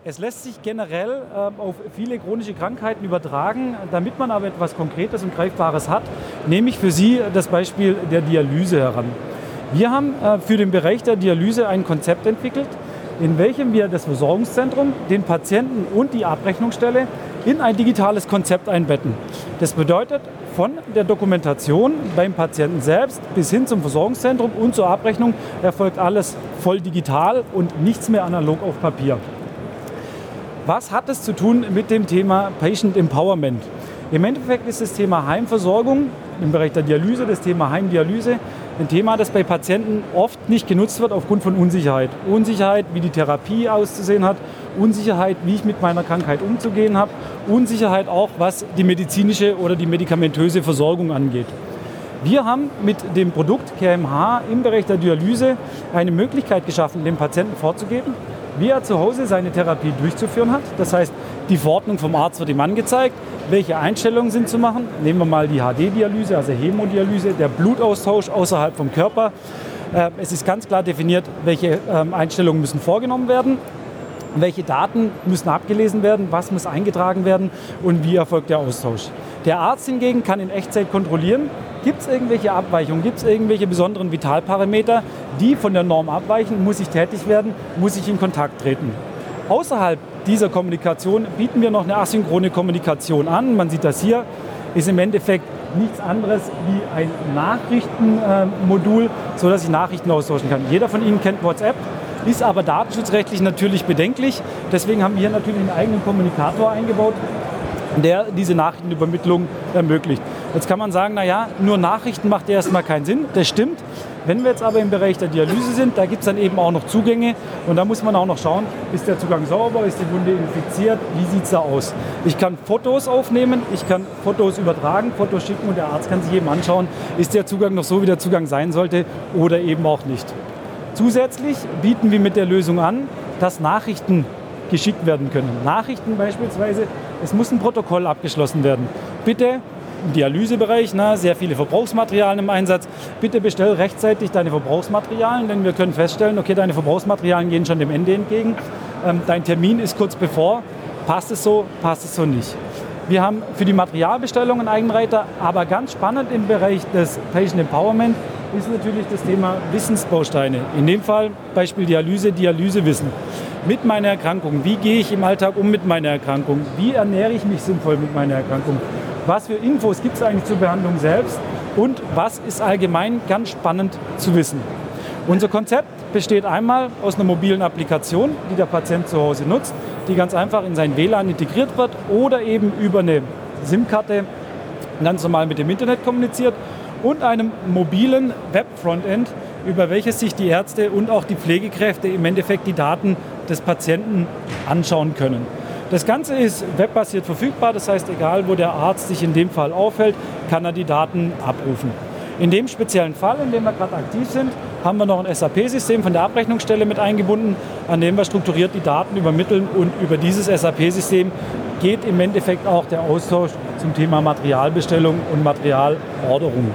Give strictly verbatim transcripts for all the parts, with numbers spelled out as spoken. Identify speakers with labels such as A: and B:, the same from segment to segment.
A: Es lässt sich generell äh, auf viele chronische Krankheiten übertragen. Damit man aber etwas Konkretes und Greifbares hat, nehme ich für Sie das Beispiel der Dialyse heran. Wir haben äh, für den Bereich der Dialyse ein Konzept entwickelt, in welchem wir das Versorgungszentrum, den Patienten und die Abrechnungsstelle in ein digitales Konzept einbetten. Das bedeutet, von der Dokumentation beim Patienten selbst bis hin zum Versorgungszentrum und zur Abrechnung erfolgt alles voll digital und nichts mehr analog auf Papier. Was hat es zu tun mit dem Thema Patient Empowerment? Im Endeffekt ist das Thema Heimversorgung im Bereich der Dialyse, das Thema Heimdialyse, ein Thema, das bei Patienten oft nicht genutzt wird aufgrund von Unsicherheit. Unsicherheit, wie die Therapie auszusehen hat, Unsicherheit, wie ich mit meiner Krankheit umzugehen habe, Unsicherheit auch, was die medizinische oder die medikamentöse Versorgung angeht. Wir haben mit dem Produkt Care M H im Bereich der Dialyse eine Möglichkeit geschaffen, dem Patienten vorzugeben, wie er zu Hause seine Therapie durchzuführen hat. Das heißt, die Verordnung vom Arzt wird ihm angezeigt, welche Einstellungen sind zu machen. Nehmen wir mal die H D-Dialyse, also Hämodialyse, der Blutaustausch außerhalb vom Körper. Es ist ganz klar definiert, welche Einstellungen müssen vorgenommen werden, welche Daten müssen abgelesen werden, was muss eingetragen werden und wie erfolgt der Austausch. Der Arzt hingegen kann in Echtzeit kontrollieren, gibt es irgendwelche Abweichungen, gibt es irgendwelche besonderen Vitalparameter, die von der Norm abweichen, muss ich tätig werden, muss ich in Kontakt treten. Außerhalb dieser Kommunikation bieten wir noch eine asynchrone Kommunikation an. Man sieht das hier, ist im Endeffekt nichts anderes wie ein Nachrichtenmodul, sodass ich Nachrichten austauschen kann. Jeder von Ihnen kennt WhatsApp, ist aber datenschutzrechtlich natürlich bedenklich. Deswegen haben wir hier natürlich einen eigenen Kommunikator eingebaut, der diese Nachrichtenübermittlung ermöglicht. Jetzt kann man sagen, naja, nur Nachrichten macht ja erstmal keinen Sinn. Das stimmt. Wenn wir jetzt aber im Bereich der Dialyse sind, da gibt es dann eben auch noch Zugänge und da muss man auch noch schauen, ist der Zugang sauber, ist die Wunde infiziert, wie sieht es da aus. Ich kann Fotos aufnehmen, ich kann Fotos übertragen, Fotos schicken und der Arzt kann sich eben anschauen, ist der Zugang noch so, wie der Zugang sein sollte oder eben auch nicht. Zusätzlich bieten wir mit der Lösung an, dass Nachrichten geschickt werden können. Nachrichten beispielsweise, es muss ein Protokoll abgeschlossen werden. Bitte, im Dialysebereich, na, sehr viele Verbrauchsmaterialien im Einsatz, bitte bestell rechtzeitig deine Verbrauchsmaterialien, denn wir können feststellen, okay, deine Verbrauchsmaterialien gehen schon dem Ende entgegen, ähm, dein Termin ist kurz bevor, passt es so, passt es so nicht. Wir haben für die Materialbestellung einen Eigenreiter, aber ganz spannend im Bereich des Patient Empowerment ist natürlich das Thema Wissensbausteine. In dem Fall Beispiel Dialyse, Dialysewissen. Mit meiner Erkrankung, wie gehe ich im Alltag um mit meiner Erkrankung? Wie ernähre ich mich sinnvoll mit meiner Erkrankung? Was für Infos gibt es eigentlich zur Behandlung selbst? Und was ist allgemein ganz spannend zu wissen? Unser Konzept besteht einmal aus einer mobilen Applikation, die der Patient zu Hause nutzt, die ganz einfach in sein W L A N integriert wird oder eben über eine SIM-Karte ganz normal mit dem Internet kommuniziert und einem mobilen Web-Frontend, über welches sich die Ärzte und auch die Pflegekräfte im Endeffekt die Daten des Patienten anschauen können. Das Ganze ist webbasiert verfügbar, das heißt, egal wo der Arzt sich in dem Fall aufhält, kann er die Daten abrufen. In dem speziellen Fall, in dem wir gerade aktiv sind, haben wir noch ein S A P-System von der Abrechnungsstelle mit eingebunden, an dem wir strukturiert die Daten übermitteln und über dieses S A P-System geht im Endeffekt auch der Austausch zum Thema Materialbestellung und Materialorderung.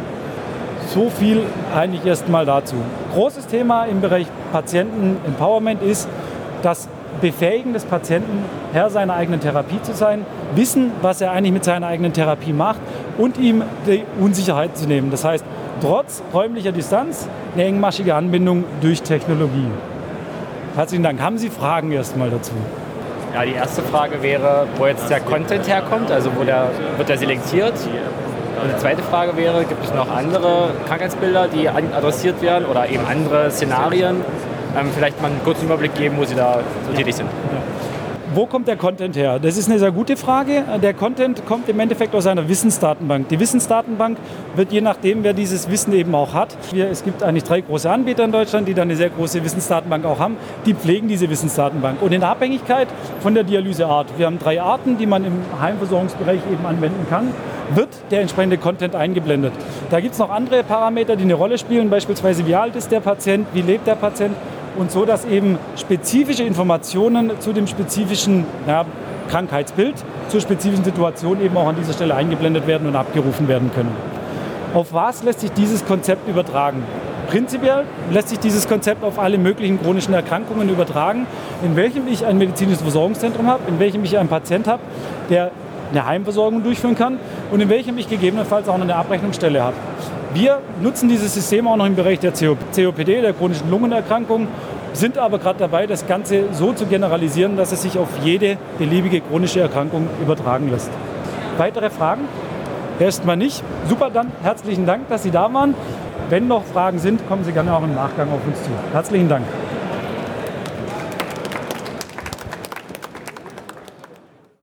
A: So viel eigentlich erstmal dazu. Großes Thema im Bereich Patienten-Empowerment ist das Befähigen des Patienten, Herr seiner eigenen Therapie zu sein, wissen, was er eigentlich mit seiner eigenen Therapie macht und ihm die Unsicherheit zu nehmen. Das heißt, trotz räumlicher Distanz eine engmaschige Anbindung durch Technologie. Herzlichen Dank. Haben Sie Fragen erstmal dazu?
B: Ja, die erste Frage wäre, wo jetzt der Content herkommt, also wo der, wird der selektiert? Und die zweite Frage wäre, gibt es noch andere Krankheitsbilder, die adressiert werden oder eben andere Szenarien? Ähm, vielleicht mal einen kurzen Überblick geben, wo Sie da so tätig sind.
A: Ja. Wo kommt der Content her? Das ist eine sehr gute Frage. Der Content kommt im Endeffekt aus einer Wissensdatenbank. Die Wissensdatenbank wird je nachdem, wer dieses Wissen eben auch hat. Wir, es gibt eigentlich drei große Anbieter in Deutschland, die dann eine sehr große Wissensdatenbank auch haben. Die pflegen diese Wissensdatenbank. Und in Abhängigkeit von der Dialyseart, wir haben drei Arten, die man im Heimversorgungsbereich eben anwenden kann, wird der entsprechende Content eingeblendet. Da gibt es noch andere Parameter, die eine Rolle spielen, beispielsweise wie alt ist der Patient, wie lebt der Patient. Und so, dass eben spezifische Informationen zu dem spezifischen ja, Krankheitsbild, zur spezifischen Situation eben auch an dieser Stelle eingeblendet werden und abgerufen werden können. Auf was lässt sich dieses Konzept übertragen? Prinzipiell lässt sich dieses Konzept auf alle möglichen chronischen Erkrankungen übertragen, in welchem ich ein medizinisches Versorgungszentrum habe, in welchem ich einen Patient habe, der eine Heimversorgung durchführen kann und in welchem ich gegebenenfalls auch noch eine Abrechnungsstelle habe. Wir nutzen dieses System auch noch im Bereich der C O P D, der chronischen Lungenerkrankung, sind aber gerade dabei, das Ganze so zu generalisieren, dass es sich auf jede beliebige chronische Erkrankung übertragen lässt. Weitere Fragen? Erstmal nicht. Super, dann herzlichen Dank, dass Sie da waren. Wenn noch Fragen sind, kommen Sie gerne auch im Nachgang auf uns zu. Herzlichen Dank.